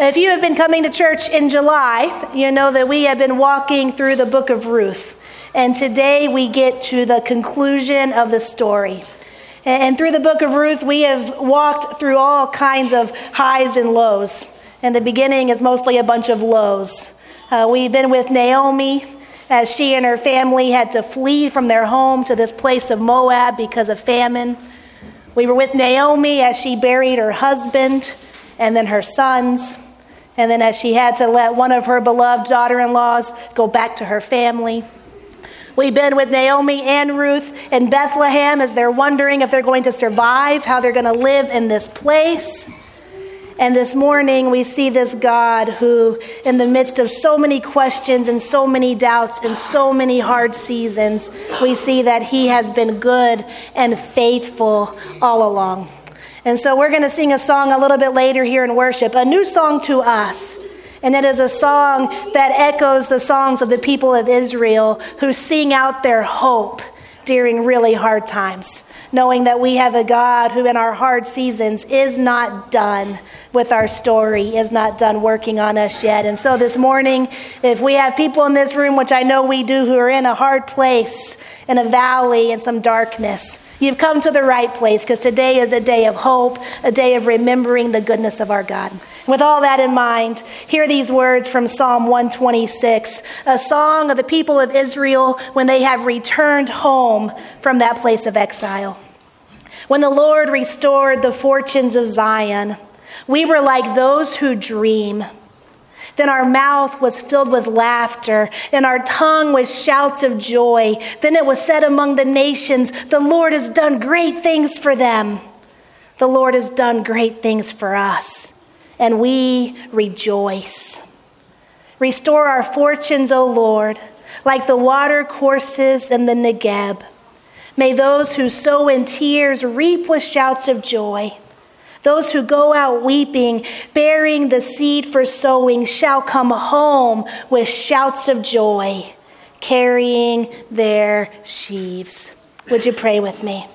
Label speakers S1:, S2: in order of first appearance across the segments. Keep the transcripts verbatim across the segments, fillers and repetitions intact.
S1: If you have been coming to church in July, you know that we have been walking through the book of Ruth. And today we get to the conclusion of the story. And through the book of Ruth, we have walked through all kinds of highs and lows. And the beginning is mostly a bunch of lows. Uh, we've been with Naomi as she and her family had to flee from their home to this place of Moab because of famine. We were with Naomi as she buried her husband and then her sons. And then as she had to let one of her beloved daughter-in-laws go back to her family. We've been with Naomi and Ruth in Bethlehem as they're wondering if they're going to survive, how they're going to live in this place. And this morning we see this God who, in the midst of so many questions and so many doubts and so many hard seasons, we see that he has been good and faithful all along. And so we're going to sing a song a little bit later here in worship, a new song to us. And it is a song that echoes the songs of the people of Israel who sing out their hope during really hard times, knowing that we have a God who in our hard seasons is not done with our story, is not done working on us yet. And so this morning, if we have people in this room, which I know we do, who are in a hard place, in a valley, in some darkness, you've come to the right place, because today is a day of hope, a day of remembering the goodness of our God. With all that in mind, hear these words from Psalm one twenty-six, a song of the people of Israel when they have returned home from that place of exile. When the Lord restored the fortunes of Zion, we were like those who dream. Then our mouth was filled with laughter, and our tongue with shouts of joy. Then it was said among the nations, the Lord has done great things for them. The Lord has done great things for us, and we rejoice. Restore our fortunes, O Lord, like the water courses in the Negeb. May those who sow in tears reap with shouts of joy. Those who go out weeping, bearing the seed for sowing, shall come home with shouts of joy, carrying their sheaves. Would you pray with me?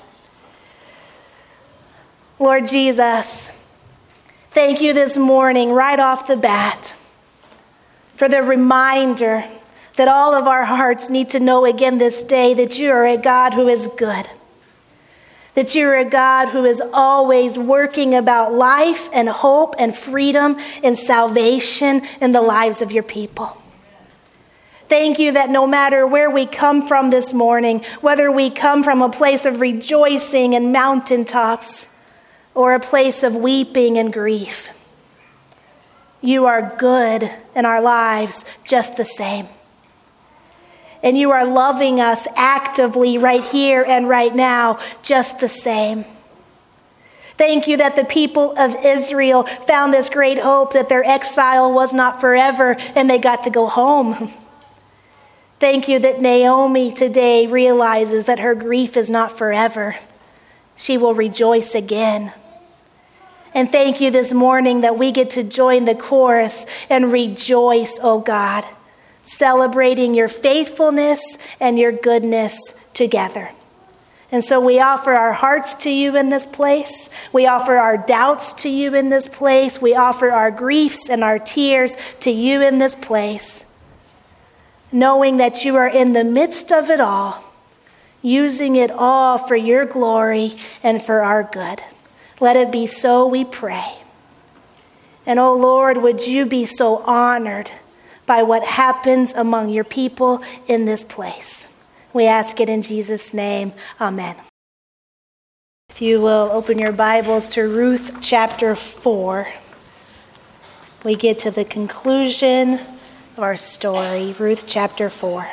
S1: Lord Jesus, thank you this morning, right off the bat, for the reminder that all of our hearts need to know again this day that you are a God who is good. That you're a God who is always working about life and hope and freedom and salvation in the lives of your people. Thank you that no matter where we come from this morning, whether we come from a place of rejoicing and mountaintops or a place of weeping and grief, you are good in our lives just the same. And you are loving us actively right here and right now, just the same. Thank you that the people of Israel found this great hope that their exile was not forever and they got to go home. Thank you that Naomi today realizes that her grief is not forever. She will rejoice again. And thank you this morning that we get to join the chorus and rejoice, oh God, celebrating your faithfulness and your goodness together. And so we offer our hearts to you in this place. We offer our doubts to you in this place. We offer our griefs and our tears to you in this place, knowing that you are in the midst of it all, using it all for your glory and for our good. Let it be so, we pray. And oh Lord, would you be so honored by what happens among your people in this place. We ask it in Jesus' name. Amen. If you will open your Bibles to Ruth chapter four, we get to the conclusion of our story, Ruth chapter four.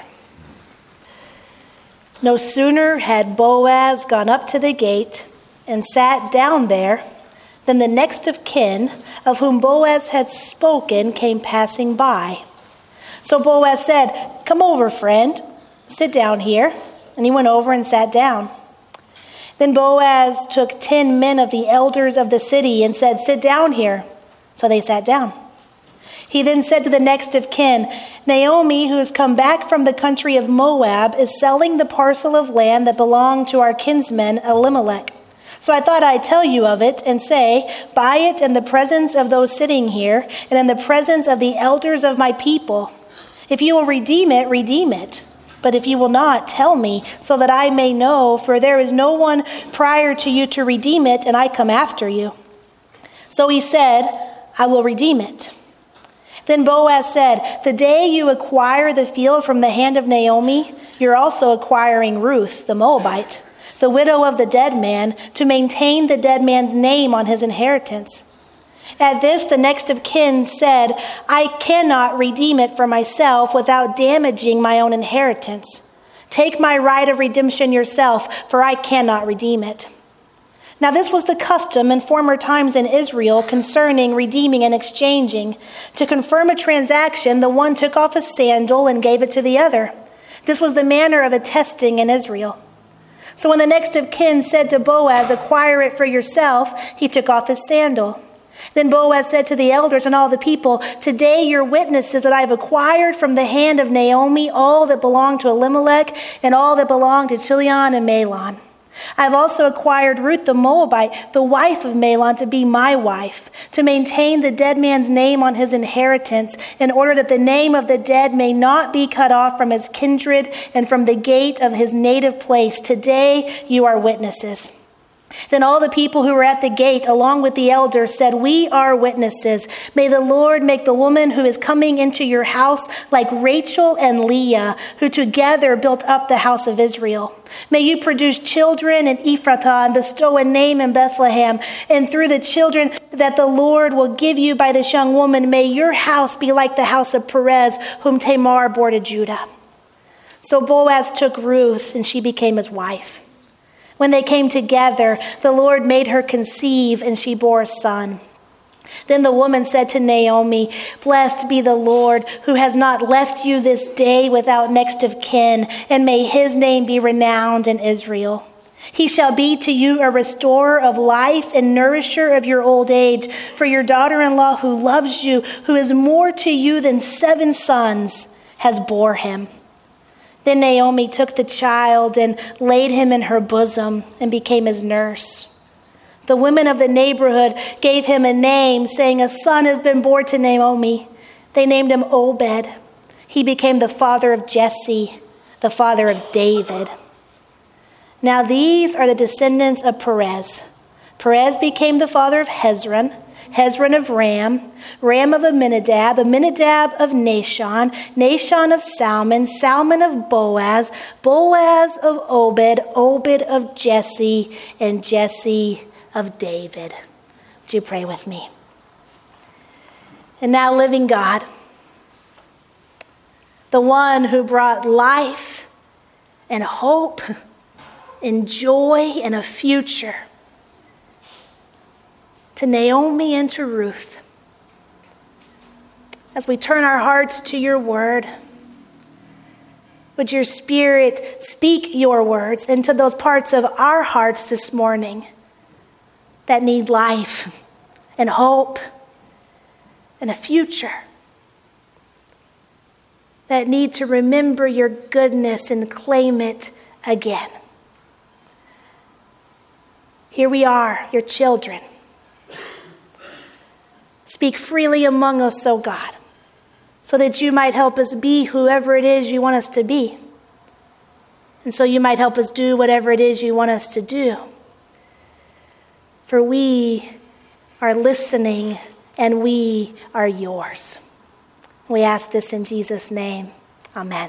S1: No sooner had Boaz gone up to the gate and sat down there than the next of kin, of whom Boaz had spoken, came passing by. So Boaz said, "Come over, friend, sit down here." And he went over and sat down. Then Boaz took ten men of the elders of the city and said, "Sit down here." So they sat down. He then said to the next of kin, "Naomi, who has come back from the country of Moab, is selling the parcel of land that belonged to our kinsman Elimelech. So I thought I'd tell you of it and say, buy it in the presence of those sitting here and in the presence of the elders of my people. If you will redeem it, redeem it. But if you will not, tell me, so that I may know, for there is no one prior to you to redeem it, and I come after you. So he said, I will redeem it. Then Boaz said, the day you acquire the field from the hand of Naomi, you're also acquiring Ruth, the Moabite, the widow of the dead man, to maintain the dead man's name on his inheritance. At this, the next of kin said, I cannot redeem it for myself without damaging my own inheritance. Take my right of redemption yourself, for I cannot redeem it. Now this was the custom in former times in Israel concerning redeeming and exchanging. To confirm a transaction, the one took off a sandal and gave it to the other. This was the manner of attesting in Israel. So when the next of kin said to Boaz, acquire it for yourself, he took off his sandal. Then Boaz said to the elders and all the people, today your witnesses that I have acquired from the hand of Naomi all that belonged to Elimelech and all that belonged to Chilion and Mahlon. I have also acquired Ruth the Moabite, the wife of Mahlon, to be my wife, to maintain the dead man's name on his inheritance, in order that the name of the dead may not be cut off from his kindred and from the gate of his native place. Today you are witnesses. Then all the people who were at the gate, along with the elders, said, we are witnesses. May the Lord make the woman who is coming into your house like Rachel and Leah, who together built up the house of Israel. May you produce children in Ephrathah and bestow a name in Bethlehem. And through the children that the Lord will give you by this young woman, may your house be like the house of Perez, whom Tamar bore to Judah. So Boaz took Ruth, and she became his wife. When they came together, the Lord made her conceive, and she bore a son. Then the woman said to Naomi, blessed be the Lord, who has not left you this day without next of kin, and may his name be renowned in Israel. He shall be to you a restorer of life and nourisher of your old age, for your daughter-in-law who loves you, who is more to you than seven sons, has bore him. Then Naomi took the child and laid him in her bosom and became his nurse. The women of the neighborhood gave him a name, saying, a son has been born to Naomi. They named him Obed. He became the father of Jesse, the father of David. Now these are the descendants of Perez. Perez became the father of Hezron, Hezron of Ram, Ram of Amminadab, Amminadab of Nahshon, Nahshon of Salmon, Salmon of Boaz, Boaz of Obed, Obed of Jesse, and Jesse of David. Would you pray with me? And now, living God, the one who brought life and hope and joy and a future to Naomi and to Ruth, as we turn our hearts to your word, would your Spirit speak your words into those parts of our hearts this morning that need life and hope and a future, that need to remember your goodness and claim it again. Here we are, your children. Speak freely among us, O God, so that you might help us be whoever it is you want us to be. And so you might help us do whatever it is you want us to do. For we are listening and we are yours. We ask this in Jesus' name. Amen.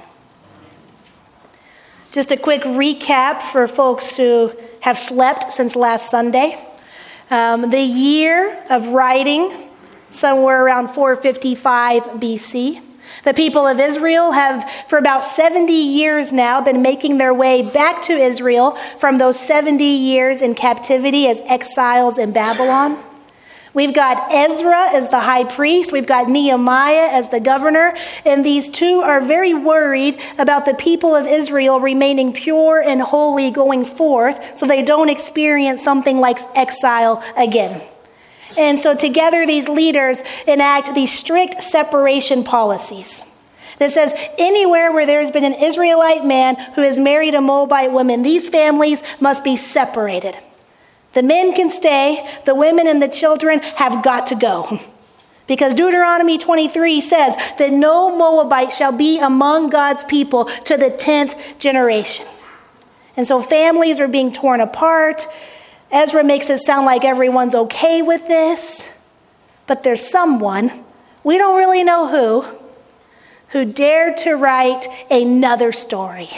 S1: Just a quick recap for folks who have slept since last Sunday. Um, the year of writing, somewhere around four fifty-five B C. The people of Israel have, for about seventy years now, been making their way back to Israel from those seventy years in captivity as exiles in Babylon. We've got Ezra as the high priest. We've got Nehemiah as the governor. And these two are very worried about the people of Israel remaining pure and holy going forth so they don't experience something like exile again. And so together these leaders enact these strict separation policies that says anywhere where there's been an Israelite man who has married a Moabite woman, these families must be separated. The men can stay. The women and the children have got to go. Because Deuteronomy twenty-three says that no Moabite shall be among God's people to the tenth generation. And so families are being torn apart. Ezra makes it sound like everyone's okay with this. But there's someone, we don't really know who, who dared to write another story.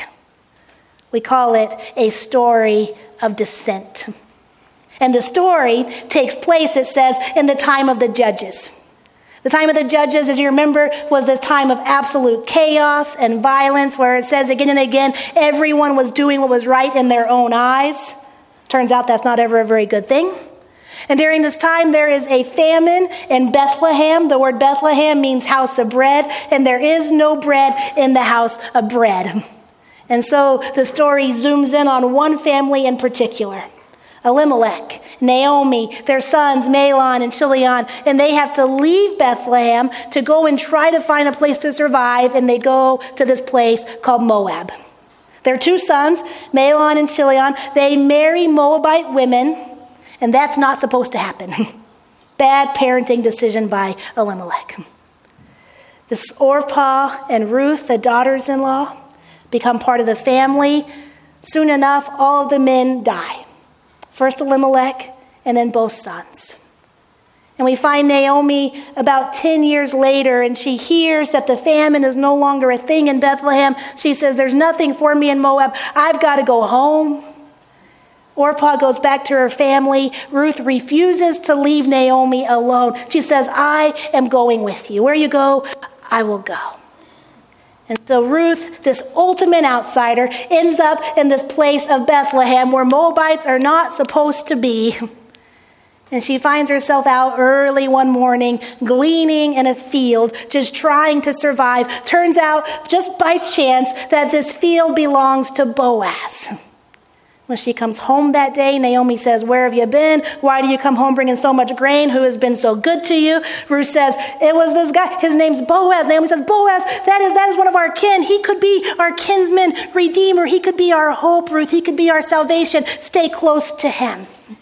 S1: We call it a story of dissent. And the story takes place, it says, in the time of the judges. The time of the judges, as you remember, was this time of absolute chaos and violence, where it says again and again, everyone was doing what was right in their own eyes. Turns out that's not ever a very good thing. And during this time, there is a famine in Bethlehem. The word Bethlehem means house of bread, and there is no bread in the house of bread. And so the story zooms in on one family in particular. Elimelech, Naomi, their sons, Mahlon and Chilion, and they have to leave Bethlehem to go and try to find a place to survive, and they go to this place called Moab. Their two sons, Mahlon and Chilion, they marry Moabite women, and that's not supposed to happen. Bad parenting decision by Elimelech. This Orpah and Ruth, the daughters-in-law, become part of the family. Soon enough, all of the men die. First Elimelech, and then both sons. And we find Naomi about ten years later, and she hears that the famine is no longer a thing in Bethlehem. She says, there's nothing for me in Moab. I've got to go home. Orpah goes back to her family. Ruth refuses to leave Naomi alone. She says, I am going with you. Where you go, I will go. And so Ruth, this ultimate outsider, ends up in this place of Bethlehem where Moabites are not supposed to be. And she finds herself out early one morning, gleaning in a field, just trying to survive. Turns out, just by chance, that this field belongs to Boaz. When she comes home that day, Naomi says, where have you been? Why do you come home bringing so much grain? Who has been so good to you? Ruth says, it was this guy. His name's Boaz. Naomi says, Boaz, that is, that is one of our kin. He could be our kinsman redeemer. He could be our hope, Ruth. He could be our salvation. Stay close to him.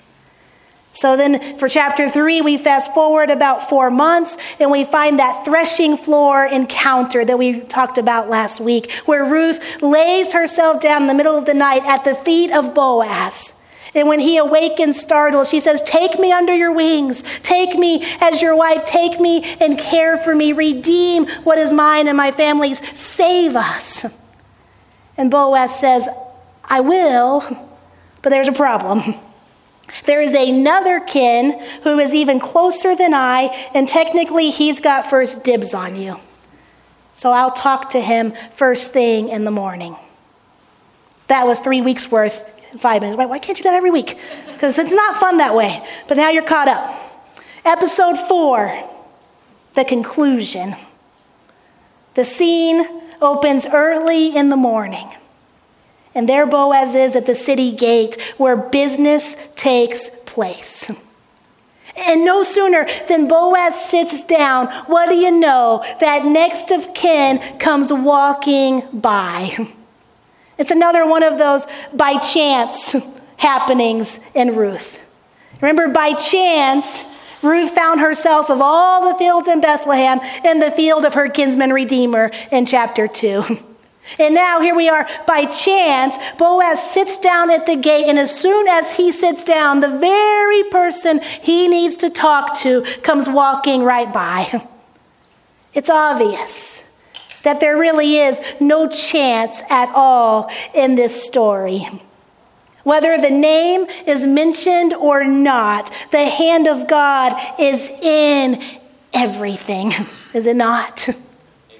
S1: So then for chapter three, we fast forward about four months and we find that threshing floor encounter that we talked about last week, where Ruth lays herself down in the middle of the night at the feet of Boaz. And when he awakens startled, she says, take me under your wings. Take me as your wife. Take me and care for me. Redeem what is mine and my family's. Save us. And Boaz says, I will, but there's a problem. There is another kin who is even closer than I, and technically he's got first dibs on you. So I'll talk to him first thing in the morning. That was three weeks worth, five minutes. Why, why can't you do that every week? Because it's not fun that way. But now you're caught up. Episode four, the conclusion. The scene opens early in the morning. And there Boaz is at the city gate where business takes place. And no sooner than Boaz sits down, what do you know? That next of kin comes walking by. It's another one of those by chance happenings in Ruth. Remember, by chance, Ruth found herself, of all the fields in Bethlehem, in the field of her kinsman redeemer in chapter two. And now here we are, by chance, Boaz sits down at the gate, and as soon as he sits down, the very person he needs to talk to comes walking right by. It's obvious that there really is no chance at all in this story. Whether the name is mentioned or not, the hand of God is in everything, is it not? Amen.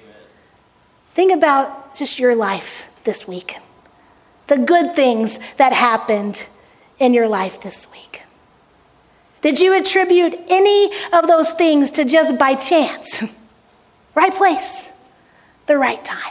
S1: Think about just your life this week. The good things that happened in your life this week. Did you attribute any of those things to just by chance? Right place, the right time.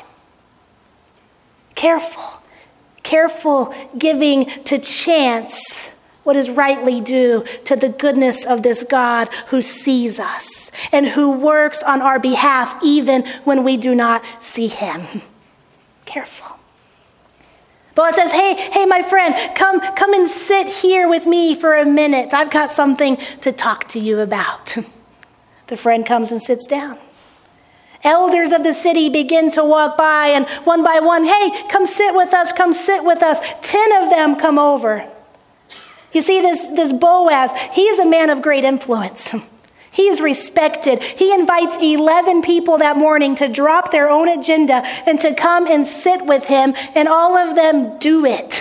S1: Careful, careful giving to chance what is rightly due to the goodness of this God who sees us and who works on our behalf even when we do not see him. Careful. Boaz says, hey, hey, my friend, come, come and sit here with me for a minute. I've got something to talk to you about. The friend comes and sits down. Elders of the city begin to walk by, and one by one, hey, come sit with us, come sit with us. Ten of them come over. You see, this, this Boaz, he is a man of great influence. He is respected. He invites eleven people that morning to drop their own agenda and to come and sit with him, and all of them do it.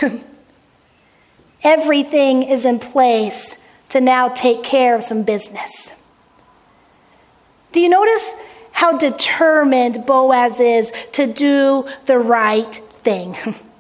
S1: Everything is in place to now take care of some business. Do you notice how determined Boaz is to do the right thing?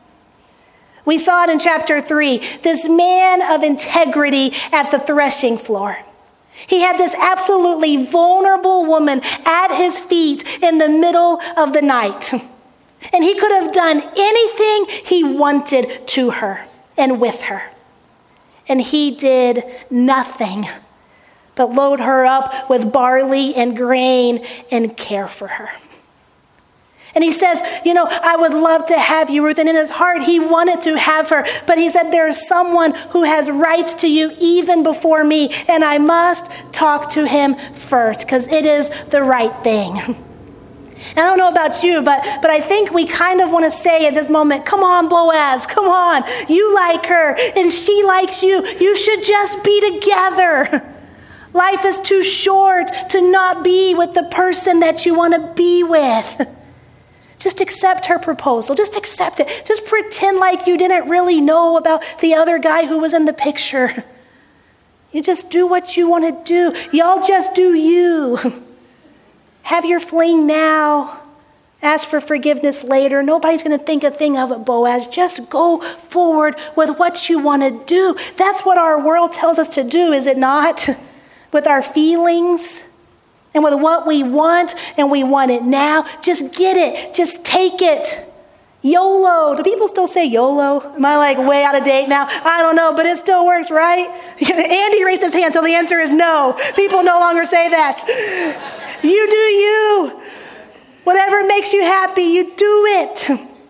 S1: We saw it in chapter three, this man of integrity at the threshing floor. He had this absolutely vulnerable woman at his feet in the middle of the night. And he could have done anything he wanted to her and with her. And he did nothing but load her up with barley and grain and care for her. And he says, you know, I would love to have you, Ruth. And in his heart, he wanted to have her. But he said, there's someone who has rights to you even before me. And I must talk to him first because it is the right thing. And I don't know about you, but, but I think we kind of want to say at this moment, come on, Boaz, come on. You like her and she likes you. You should just be together. Life is too short to not be with the person that you want to be with. Just accept her proposal. Just accept it. Just pretend like you didn't really know about the other guy who was in the picture. You just do what you want to do. Y'all just do you. Have your fling now. Ask for forgiveness later. Nobody's going to think a thing of it, Boaz. Just go forward with what you want to do. That's what our world tells us to do, is it not? With our feelings and with what we want, and we want it now. Just get it. Just take it. YOLO. Do people still say YOLO? Am I like way out of date now? I don't know, but it still works, right? Andy raised his hand, so the answer is no. People no longer say that. You do you. Whatever makes you happy, you do it.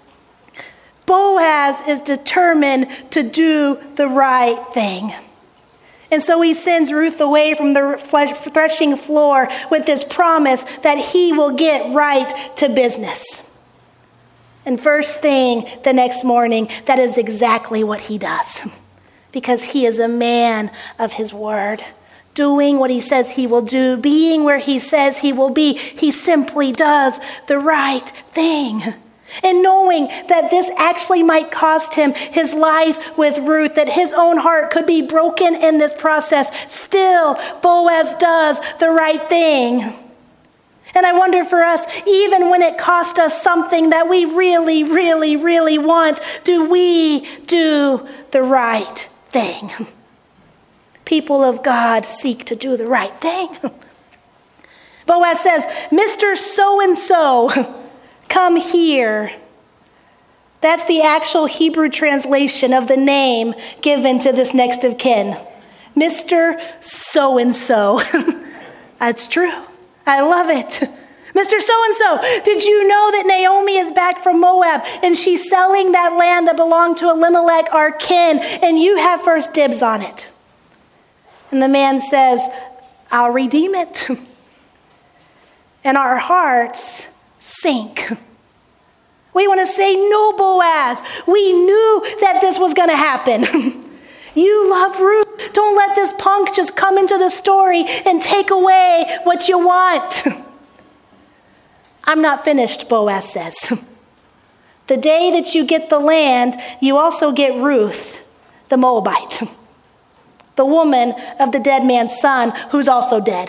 S1: Boaz is determined to do the right thing. And so he sends Ruth away from the threshing floor with this promise that he will get right to business. And first thing the next morning, that is exactly what he does. Because he is a man of his word. Doing what he says he will do, being where he says he will be. He simply does the right thing. And knowing that this actually might cost him his life with Ruth, that his own heart could be broken in this process, still Boaz does the right thing. And I wonder for us, even when it costs us something that we really, really, really want, do we do the right thing? People of God seek to do the right thing. Boaz says, Mister So-and-so, come here. That's the actual Hebrew translation of the name given to this next of kin. Mister So-and-so. That's true. I love it. Mister So-and-so, did you know that Naomi is back from Moab and she's selling that land that belonged to Elimelech, our kin, and you have first dibs on it? And the man says, I'll redeem it. And our hearts sink. We want to say, no, Boaz. We knew that this was going to happen. You love Ruth. Don't let this punk just come into the story and take away what you want. I'm not finished, Boaz says. The day that you get the land, you also get Ruth, the Moabite, the woman of the dead man's son, who's also dead.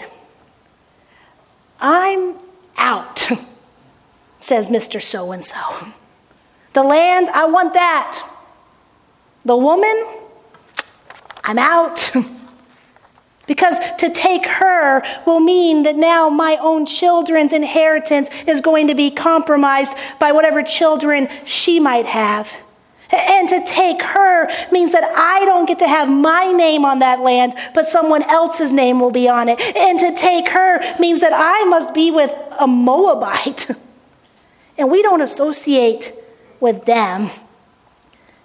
S1: I'm out, says Mister So-and-so. The land, I want that. The woman, I'm out. Because to take her will mean that now my own children's inheritance is going to be compromised by whatever children she might have. And to take her means that I don't get to have my name on that land, but someone else's name will be on it. And to take her means that I must be with a Moabite. And we don't associate with them.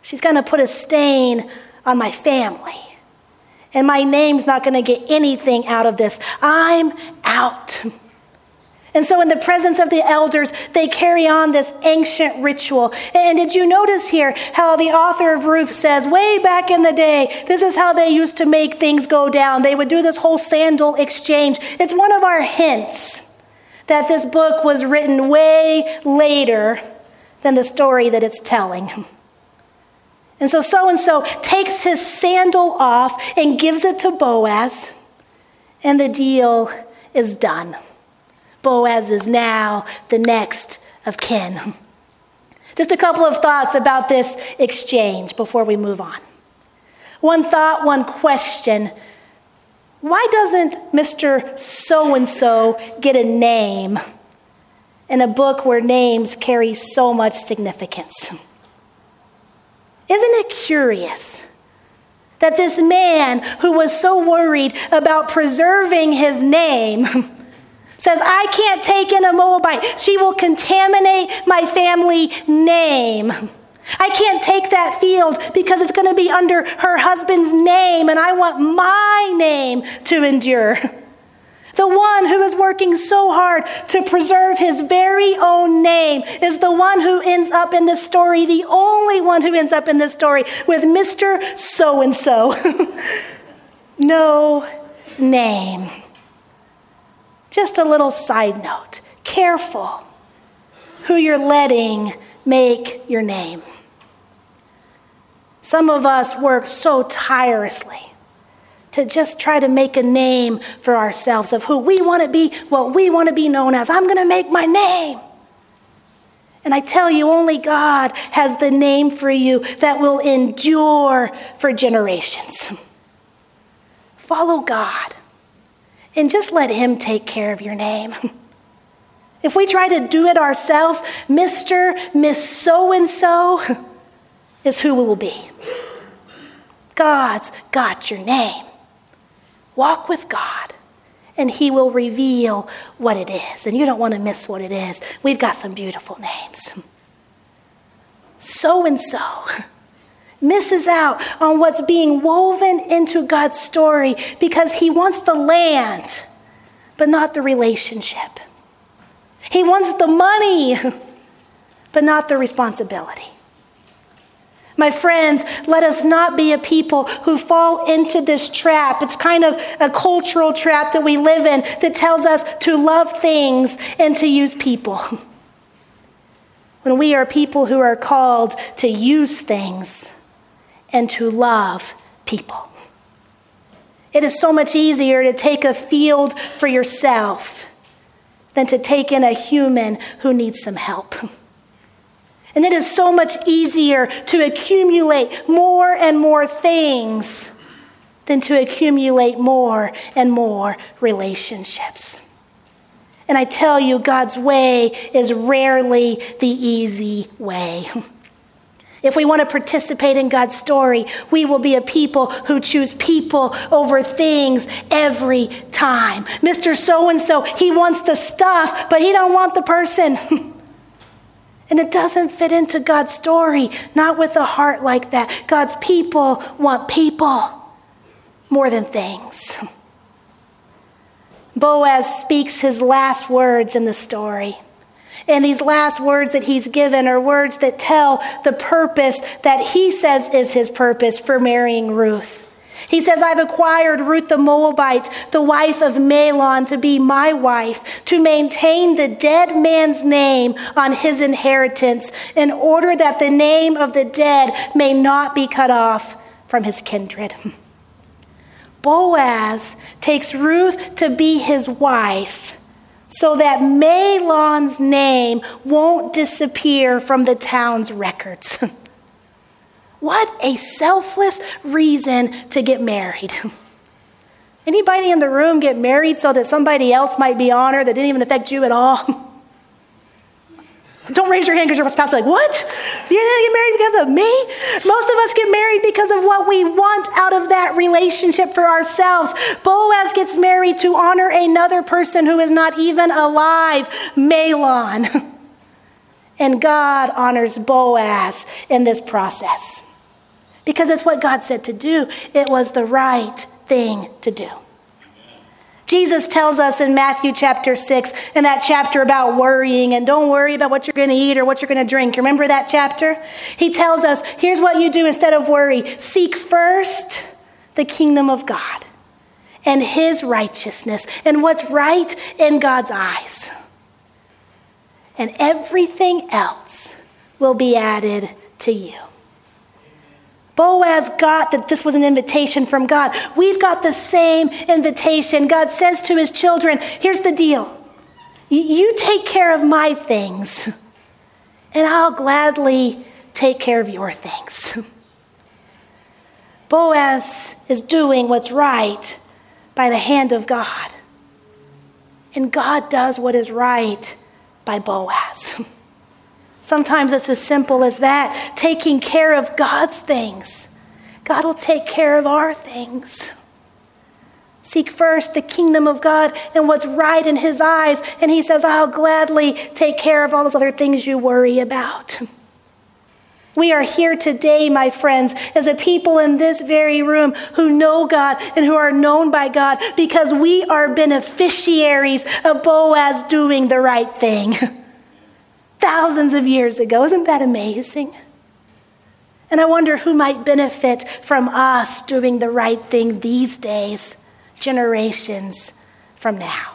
S1: She's going to put a stain on my family. And my name's not going to get anything out of this. I'm out. And so in the presence of the elders, they carry on this ancient ritual. And did you notice here how the author of Ruth says, way back in the day, this is how they used to make things go down. They would do this whole sandal exchange. It's one of our hints that this book was written way later than the story that it's telling. And so so-and-so takes his sandal off and gives it to Boaz, and the deal is done. Boaz is now the next of kin. Just a couple of thoughts about this exchange before we move on. One thought, one question. Why doesn't Mister So-and-so get a name in a book where names carry so much significance? Isn't it curious that this man who was so worried about preserving his name says, I can't take in a Moabite. She will contaminate my family name. I can't take that field because it's going to be under her husband's name, and I want my name to endure. The one who is working so hard to preserve his very own name is the one who ends up in this story, the only one who ends up in this story with Mister So-and-so. No name. Just a little side note. Careful who you're letting make your name. Some of us work so tirelessly to just try to make a name for ourselves of who we want to be, what we want to be known as. I'm going to make my name. And I tell you, only God has the name for you that will endure for generations. Follow God. And just let him take care of your name. If we try to do it ourselves, Mister, Miss So-and-so is who we will be. God's got your name. Walk with God, and he will reveal what it is. And you don't want to miss what it is. We've got some beautiful names. So-and-so misses out on what's being woven into God's story because he wants the land, but not the relationship. He wants the money, but not the responsibility. My friends, let us not be a people who fall into this trap. It's kind of a cultural trap that we live in that tells us to love things and to use people. When we are people who are called to use things and to love people. It is so much easier to take a field for yourself than to take in a human who needs some help. And it is so much easier to accumulate more and more things than to accumulate more and more relationships. And I tell you, God's way is rarely the easy way. If we want to participate in God's story, we will be a people who choose people over things every time. Mister So-and-so, he wants the stuff, but he don't want the person. And it doesn't fit into God's story, not with a heart like that. God's people want people more than things. Boaz speaks his last words in the story. And these last words that he's given are words that tell the purpose that he says is his purpose for marrying Ruth. He says, I've acquired Ruth the Moabite, the wife of Mahlon, to be my wife, to maintain the dead man's name on his inheritance, in order that the name of the dead may not be cut off from his kindred. Boaz takes Ruth to be his wife so that Mahlon's name won't disappear from the town's records. What a selfless reason to get married. Anybody in the room get married so that somebody else might be honored that didn't even affect you at all? Don't raise your hand because your spouse will be like, what? You didn't get married because of me? Most of us get married because of what we want out of that relationship for ourselves. Boaz gets married to honor another person who is not even alive, Mahlon. And God honors Boaz in this process. because it's what God said to do. It was the right thing to do. Jesus tells us in Matthew chapter six, in that chapter about worrying and don't worry about what you're going to eat or what you're going to drink. Remember that chapter? He tells us, here's what you do instead of worry. Seek first the kingdom of God and his righteousness and what's right in God's eyes. And everything else will be added to you. Boaz got that this was an invitation from God. We've got the same invitation. God says to his children, here's the deal. You take care of my things, and I'll gladly take care of your things. Boaz is doing what's right by the hand of God. And God does what is right by Boaz. Sometimes it's as simple as that, taking care of God's things. God will take care of our things. Seek first the kingdom of God and what's right in his eyes. And he says, I'll gladly take care of all those other things you worry about. We are here today, my friends, as a people in this very room who know God and who are known by God because we are beneficiaries of Boaz doing the right thing. Thousands of years ago. Isn't that amazing? And I wonder who might benefit from us doing the right thing these days, generations from now.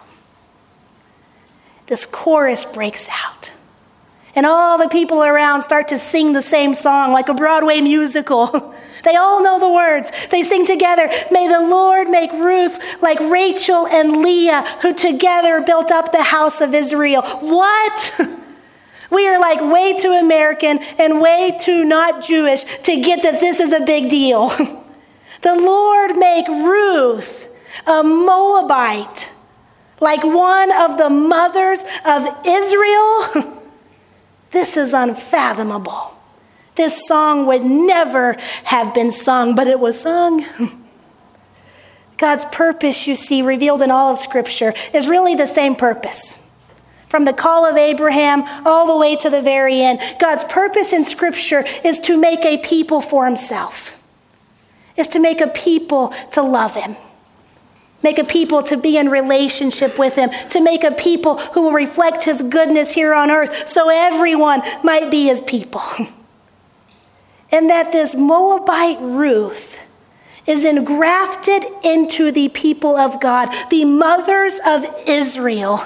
S1: This chorus breaks out. And all the people around start to sing the same song like a Broadway musical. They all know the words. They sing together, may the Lord make Ruth like Rachel and Leah, who together built up the house of Israel. What? We are like way too American and way too not Jewish to get that this is a big deal. The Lord make Ruth, a Moabite, like one of the mothers of Israel. This is unfathomable. This song would never have been sung, but it was sung. God's purpose, you see, revealed in all of Scripture, is really the same purpose. From the call of Abraham all the way to the very end, God's purpose in Scripture is to make a people for himself. Is to make a people to love him. Make a people to be in relationship with him. To make a people who will reflect his goodness here on earth so everyone might be his people. And that this Moabite Ruth is engrafted into the people of God, the mothers of Israel,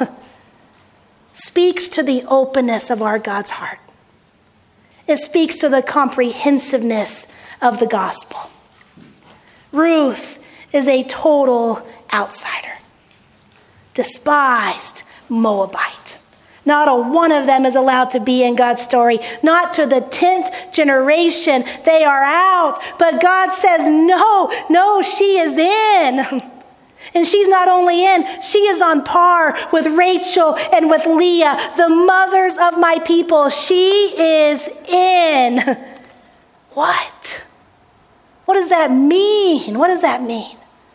S1: speaks to the openness of our God's heart. It speaks to the comprehensiveness of the gospel. Ruth is a total outsider, despised Moabite. Not a one of them is allowed to be in God's story. Not to the tenth generation. They are out. But God says, no, no, she is in. And she's not only in, she is on par with Rachel and with Leah, the mothers of my people. She is in. What? What does that mean? What does that mean?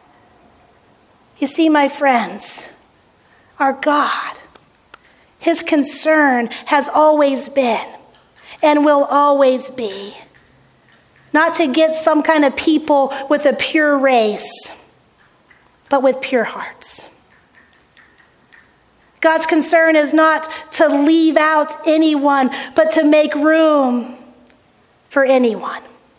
S1: You see, my friends, our God, his concern has always been and will always be not to get some kind of people with a pure race, but with pure hearts. God's concern is not to leave out anyone, but to make room for anyone.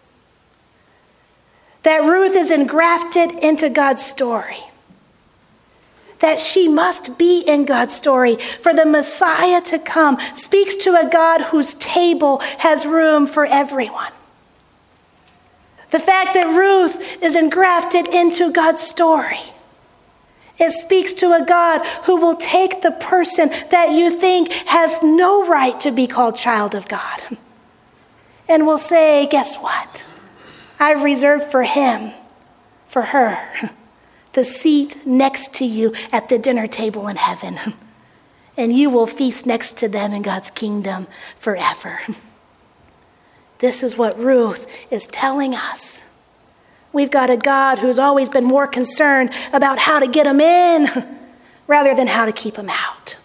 S1: That Ruth is engrafted into God's story. That she must be in God's story for the Messiah to come speaks to a God whose table has room for everyone. The fact that Ruth is engrafted into God's story, it speaks to a God who will take the person that you think has no right to be called child of God and will say, guess what? I've reserved for him, for her, the seat next to you at the dinner table in heaven. And you will feast next to them in God's kingdom forever. This is what Ruth is telling us. We've got a God who's always been more concerned about how to get them in rather than how to keep them out.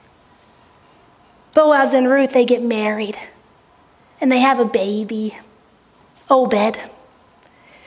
S1: Boaz and Ruth, they get married and they have a baby, Obed.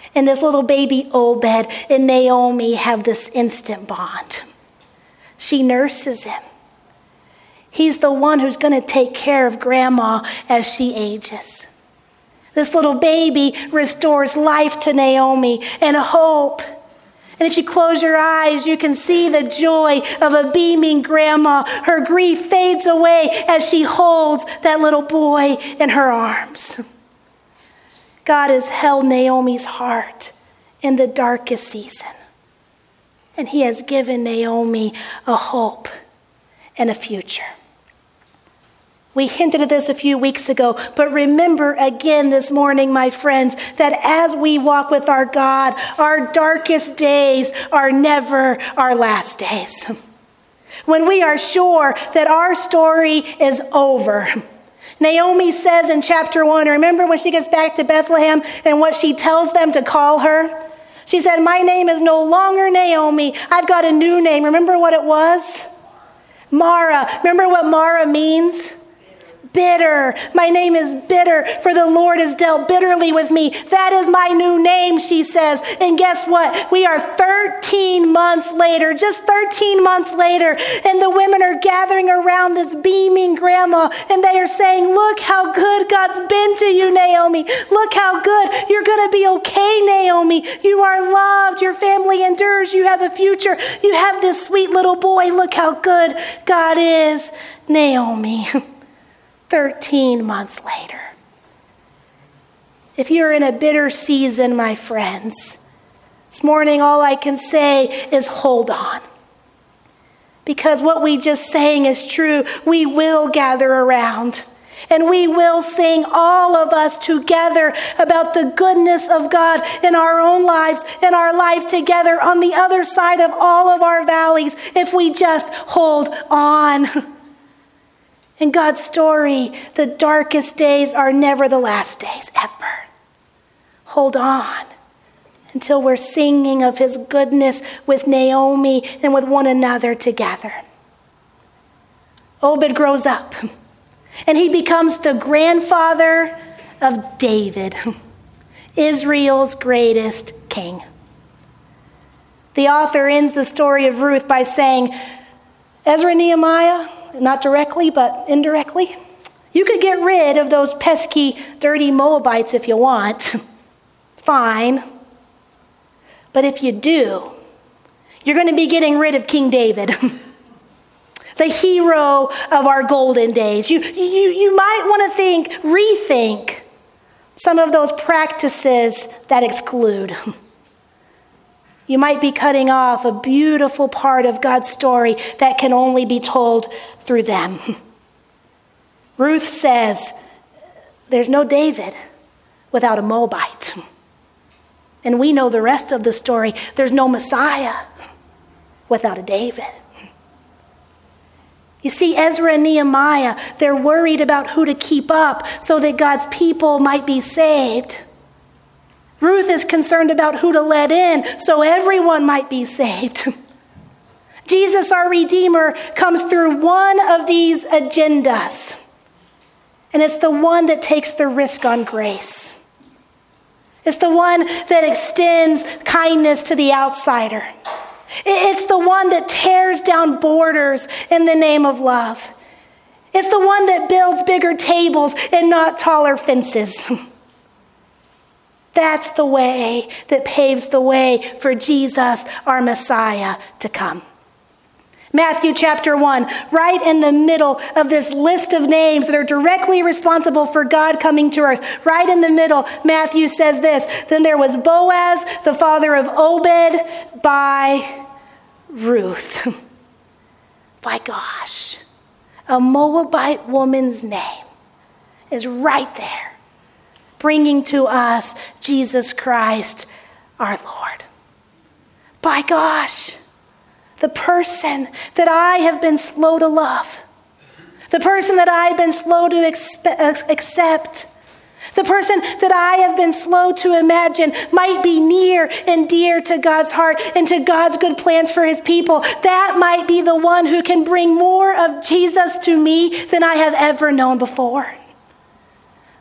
S1: And this little baby Obed and Naomi have this instant bond. She nurses him. He's the one who's going to take care of grandma as she ages. This little baby restores life to Naomi and hope. And if you close your eyes, you can see the joy of a beaming grandma. Her grief fades away as she holds that little boy in her arms. God has held Naomi's heart in the darkest season. And he has given Naomi a hope and a future. We hinted at this a few weeks ago, but remember again this morning, my friends, that as we walk with our God, our darkest days are never our last days. When we are sure that our story is over. Naomi says in chapter one, remember when she gets back to Bethlehem and what she tells them to call her? She said, my name is no longer Naomi. I've got a new name. Remember what it was? Mara. Remember what Mara means? Bitter. My name is bitter, for the Lord has dealt bitterly with me. That is my new name, she says. And guess what? We are thirteen months later, just thirteen months later, and the women are gathering around this beaming grandma, and they are saying, look how good God's been to you, Naomi. Look how good. You're going to be okay, Naomi. You are loved. Your family endures. You have a future. You have this sweet little boy. Look how good God is, Naomi. thirteen months later. If you're in a bitter season, my friends, this morning all I can say is hold on. Because what we just sang is true. We will gather around and we will sing, all of us together, about the goodness of God in our own lives, in our life together on the other side of all of our valleys, if we just hold on. In God's story, the darkest days are never the last days, ever. Hold on until we're singing of his goodness with Naomi and with one another together. Obed grows up, and he becomes the grandfather of David, Israel's greatest king. The author ends the story of Ruth by saying, Ezra and Nehemiah, not directly, but indirectly, you could get rid of those pesky, dirty Moabites if you want. Fine. But if you do, you're going to be getting rid of King David, the hero of our golden days. You, you, you might want to think, rethink some of those practices that exclude. You might be cutting off a beautiful part of God's story that can only be told through them. Ruth says, there's no David without a Moabite. And we know the rest of the story. There's no Messiah without a David. You see, Ezra and Nehemiah, they're worried about who to keep up so that God's people might be saved. Ruth is concerned about who to let in so everyone might be saved. Jesus, our Redeemer, comes through one of these agendas. And it's the one that takes the risk on grace. It's the one that extends kindness to the outsider. It's the one that tears down borders in the name of love. It's the one that builds bigger tables and not taller fences. That's the way that paves the way for Jesus, our Messiah, to come. Matthew chapter one, right in the middle of this list of names that are directly responsible for God coming to earth, right in the middle, Matthew says this, then there was Boaz, the father of Obed, by Ruth. By gosh, a Moabite woman's name is right there, bringing to us Jesus Christ, our Lord. By gosh, the person that I have been slow to love, the person that I have been slow to expe- accept, the person that I have been slow to imagine might be near and dear to God's heart and to God's good plans for his people. That might be the one who can bring more of Jesus to me than I have ever known before.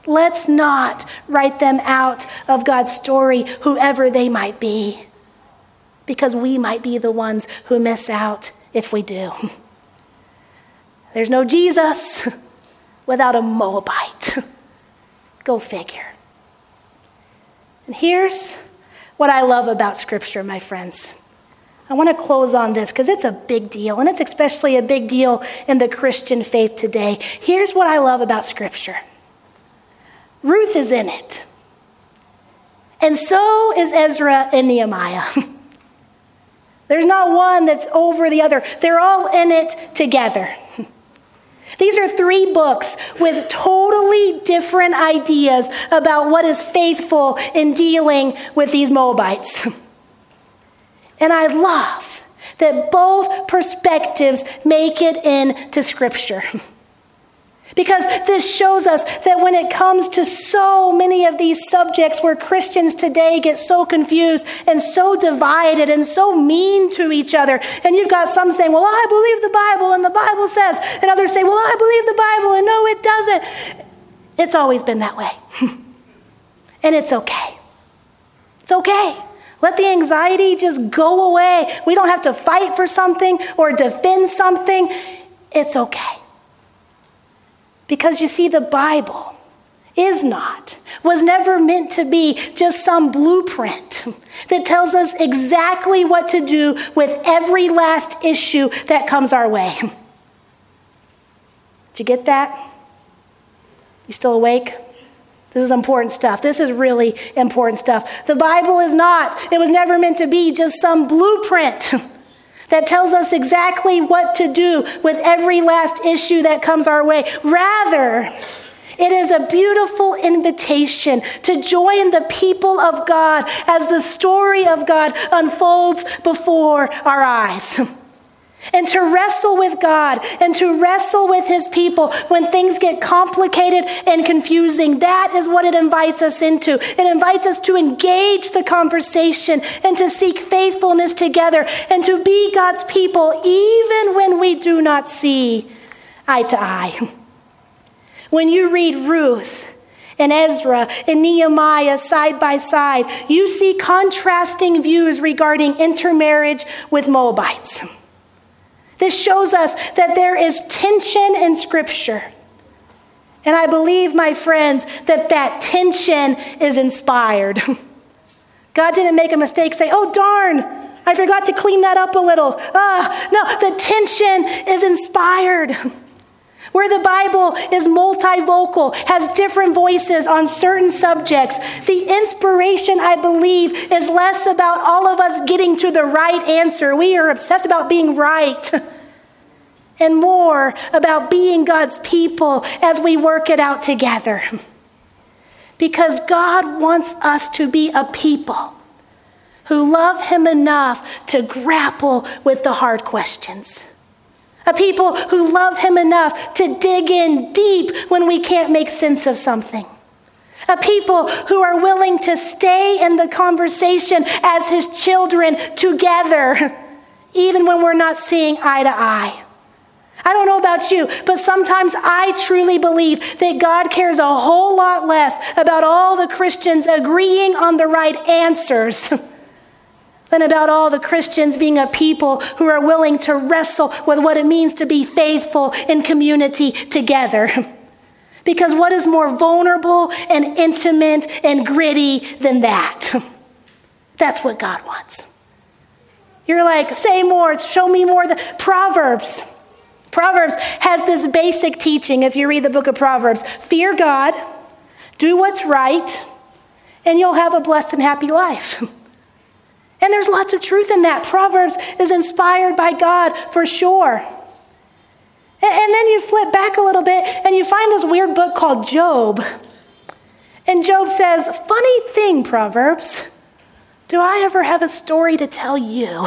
S1: Let's not write them out of God's story, whoever they might be, because we might be the ones who miss out if we do. There's no Jesus without a Moabite. Go figure. And here's what I love about Scripture, my friends. I want to close on this because it's a big deal, and it's especially a big deal in the Christian faith today. Here's what I love about Scripture. Ruth is in it. And so is Ezra and Nehemiah. There's not one that's over the other. They're all in it together. These are three books with totally different ideas about what is faithful in dealing with these Moabites. And I love that both perspectives make it into Scripture. Because this shows us that when it comes to so many of these subjects where Christians today get so confused and so divided and so mean to each other, and you've got some saying, well, I believe the Bible and the Bible says, and others say, well, I believe the Bible and no, it doesn't. It's always been that way. And it's okay. It's okay. Let the anxiety just go away. We don't have to fight for something or defend something. It's okay. Because you see, the Bible is not, was never meant to be just some blueprint that tells us exactly what to do with every last issue that comes our way. Did you get that? You still awake? This is important stuff. This is really important stuff. The Bible is not, it was never meant to be just some blueprint that tells us exactly what to do with every last issue that comes our way. Rather, it is a beautiful invitation to join the people of God as the story of God unfolds before our eyes. And to wrestle with God and to wrestle with his people when things get complicated and confusing. That is what it invites us into. It invites us to engage the conversation and to seek faithfulness together and to be God's people even when we do not see eye to eye. When you read Ruth and Ezra and Nehemiah side by side, you see contrasting views regarding intermarriage with Moabites. This shows us that there is tension in Scripture. And I believe, my friends, that that tension is inspired. God didn't make a mistake, say, oh, darn, I forgot to clean that up a little. Ah, no, the tension is inspired. Where the Bible is multivocal, has different voices on certain subjects, the inspiration, I believe, is less about all of us getting to the right answer. We are obsessed about being right. And more about being God's people as we work it out together. Because God wants us to be a people who love him enough to grapple with the hard questions. A people who love him enough to dig in deep when we can't make sense of something. A people who are willing to stay in the conversation as his children together, even when we're not seeing eye to eye. I don't know about you, but sometimes I truly believe that God cares a whole lot less about all the Christians agreeing on the right answers than about all the Christians being a people who are willing to wrestle with what it means to be faithful in community together. Because what is more vulnerable and intimate and gritty than that? That's what God wants. You're like, say more, show me more. The Proverbs. Proverbs has this basic teaching, if you read the book of Proverbs. Fear God, do what's right, and you'll have a blessed and happy life. And there's lots of truth in that. Proverbs is inspired by God for sure. And then you flip back a little bit and you find this weird book called Job. And Job says, funny thing, Proverbs, do I ever have a story to tell you?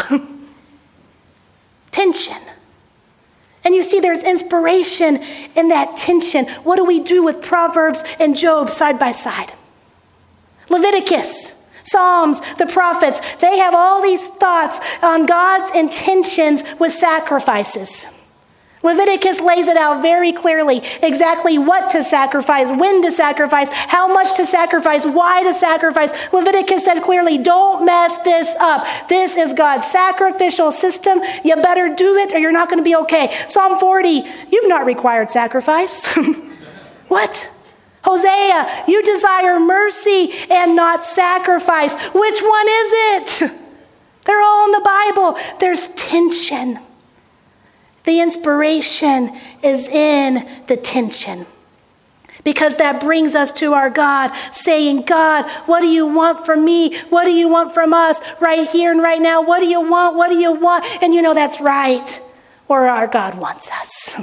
S1: Tension. And you see there's inspiration in that tension. What do we do with Proverbs and Job side by side? Leviticus, Psalms, the prophets, they have all these thoughts on God's intentions with sacrifices. Leviticus lays it out very clearly, exactly what to sacrifice, when to sacrifice, how much to sacrifice, why to sacrifice. Leviticus says clearly, don't mess this up. This is God's sacrificial system. You better do it or you're not going to be okay. Psalm forty, you've not required sacrifice. What? Hosea, you desire mercy and not sacrifice. Which one is it? They're all in the Bible. There's tension. The inspiration is in the tension, because that brings us to our God, saying, God, what do you want from me? What do you want from us right here and right now? What do you want? What do you want? And you know that's right, or our God wants us.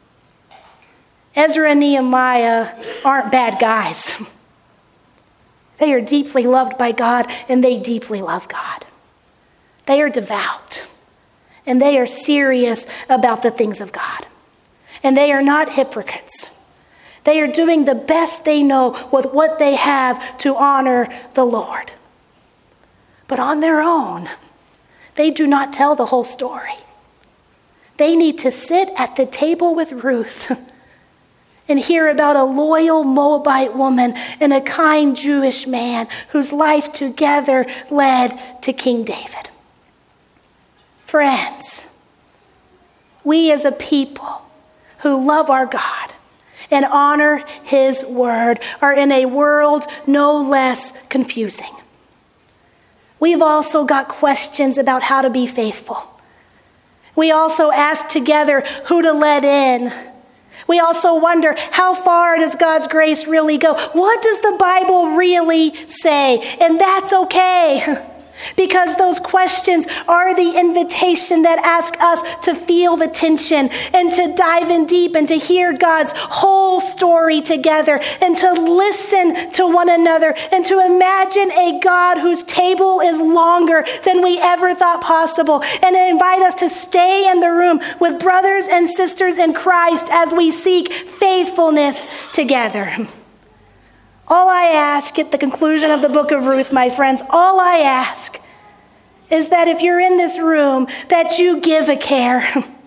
S1: Ezra and Nehemiah aren't bad guys. They are deeply loved by God, and they deeply love God. They are devout. And they are serious about the things of God. And they are not hypocrites. They are doing the best they know with what they have to honor the Lord. But on their own, they do not tell the whole story. They need to sit at the table with Ruth and hear about a loyal Moabite woman and a kind Jewish man whose life together led to King David. Friends, we as a people who love our God and honor his word are in a world no less confusing. We've also got questions about how to be faithful. We also ask together who to let in. We also wonder, how far does God's grace really go? What does the Bible really say? And that's okay. Because those questions are the invitation that ask us to feel the tension and to dive in deep and to hear God's whole story together and to listen to one another and to imagine a God whose table is longer than we ever thought possible, and to invite us to stay in the room with brothers and sisters in Christ as we seek faithfulness together. All I ask at the conclusion of the book of Ruth, my friends, all I ask is that if you're in this room, that you give a care.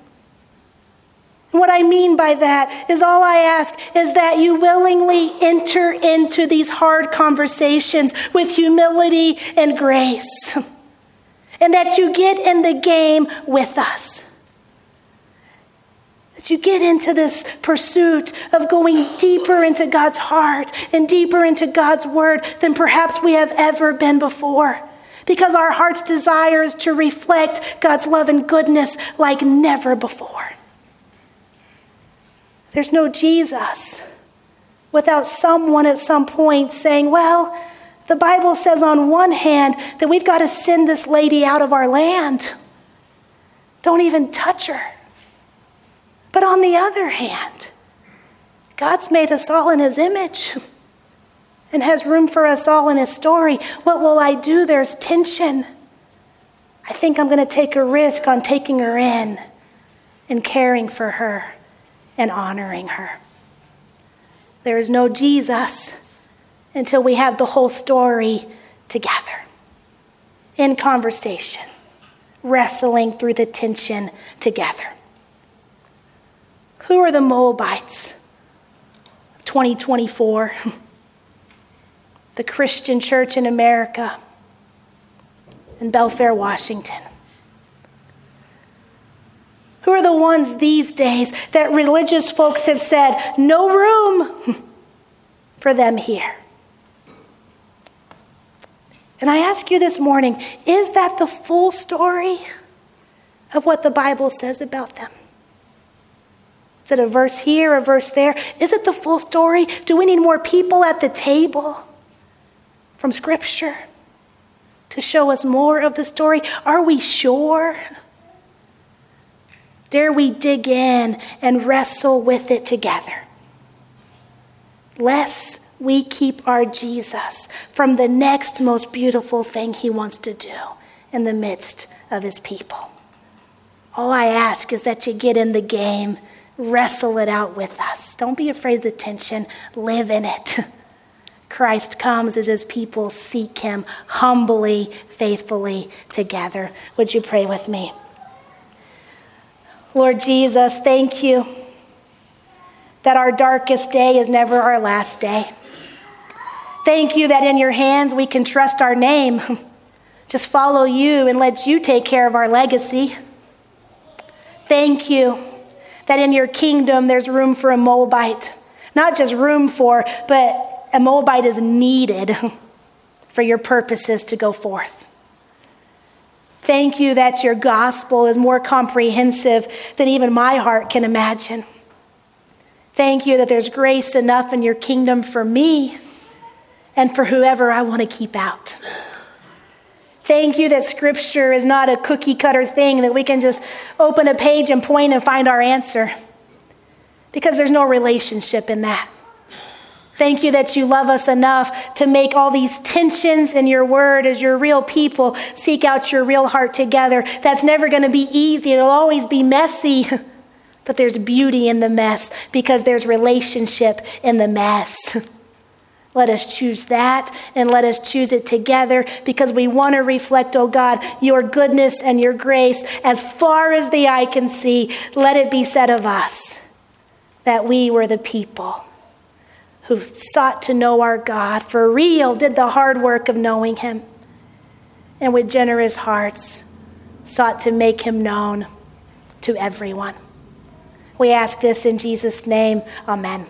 S1: What I mean by that is all I ask is that you willingly enter into these hard conversations with humility and grace, and that you get in the game with us. That you get into this pursuit of going deeper into God's heart and deeper into God's word than perhaps we have ever been before. Because our heart's desire is to reflect God's love and goodness like never before. There's no Jesus without someone at some point saying, well, the Bible says on one hand that we've got to send this lady out of our land. Don't even touch her. But on the other hand, God's made us all in his image and has room for us all in his story. What will I do? There's tension. I think I'm going to take a risk on taking her in and caring for her and honoring her. There is no Jesus until we have the whole story together, in conversation, wrestling through the tension together. Who are the Moabites of twenty twenty-four? The Christian church in America, in Belfair, Washington. Who are the ones these days that religious folks have said, no room for them here? And I ask you this morning, is that the full story of what the Bible says about them? Is it a verse here, a verse there? Is it the full story? Do we need more people at the table from Scripture to show us more of the story? Are we sure? Dare we dig in and wrestle with it together? Lest we keep our Jesus from the next most beautiful thing he wants to do in the midst of his people. All I ask is that you get in the game. Wrestle it out with us. Don't be afraid of the tension. Live in it. Christ comes as his people seek him humbly, faithfully together. Would you pray with me? Lord Jesus, thank you that our darkest day is never our last day. Thank you that in your hands we can trust our name. Just follow you and let you take care of our legacy. Thank you that in your kingdom there's room for a Moabite. Not just room for, but a Moabite is needed for your purposes to go forth. Thank you that your gospel is more comprehensive than even my heart can imagine. Thank you that there's grace enough in your kingdom for me and for whoever I want to keep out. Thank you that scripture is not a cookie cutter thing that we can just open a page and point and find our answer, because there's no relationship in that. Thank you that you love us enough to make all these tensions in your word as your real people seek out your real heart together. That's never going to be easy. It'll always be messy, but there's beauty in the mess because there's relationship in the mess. Let us choose that, and let us choose it together, because we want to reflect, oh God, your goodness and your grace as far as the eye can see. Let it be said of us that we were the people who sought to know our God, for real, did the hard work of knowing him, and with generous hearts sought to make him known to everyone. We ask this in Jesus' name. Amen.